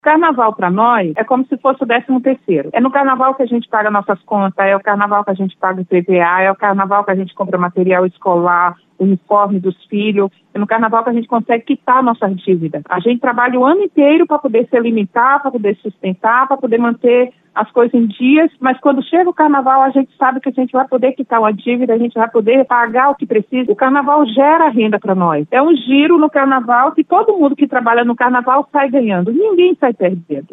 Carnaval para nós é como se fosse o 13º. É no carnaval que a gente paga nossas contas, é o carnaval que a gente paga o IPVA, é o carnaval que a gente compra material escolar, uniforme dos filhos, é no carnaval que a gente consegue quitar nossas dívidas. A gente trabalha o ano inteiro para poder se alimentar, para poder sustentar, para poder manter as coisas em dias, mas quando chega o carnaval a gente sabe que a gente vai poder quitar uma dívida, a gente vai poder pagar o que precisa. O carnaval gera renda para nós. É um giro no carnaval que todo mundo que trabalha no carnaval sai ganhando. Ninguém sai perdendo.